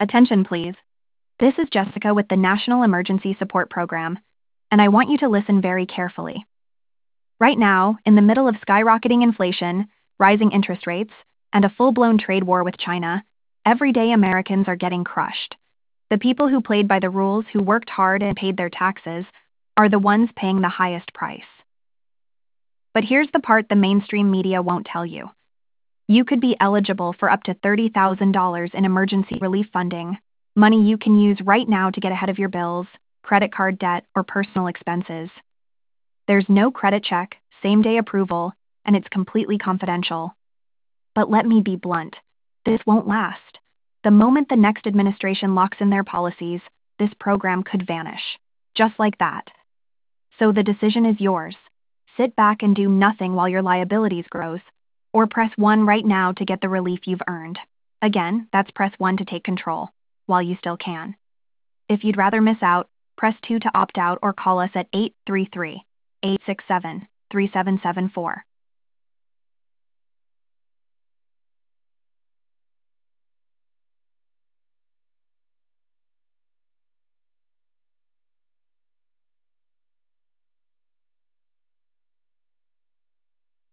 Attention, please. This is Jessica with the National Emergency Support Program, and I want you to listen very carefully. Right now, in the middle of skyrocketing inflation, rising interest rates, and a full-blown trade war with China, everyday Americans are getting crushed. The people who played by the rules, who worked hard and paid their taxes, are the ones paying the highest price. But here's the part the mainstream media won't tell you. You could be eligible for up to $30,000 in emergency relief funding, money you can use right now to get ahead of your bills, credit card debt, or personal expenses. There's no credit check, same-day approval, and it's completely confidential. But let me be blunt. This won't last. The moment the next administration locks in their policies, this program could vanish. Just like that. So the decision is yours. Sit back and do nothing while your liabilities grows, or press 1 right now to get the relief you've earned. Again, that's press 1 to take control, while you still can. If you'd rather miss out, press 2 to opt out or call us at 833-867-3774.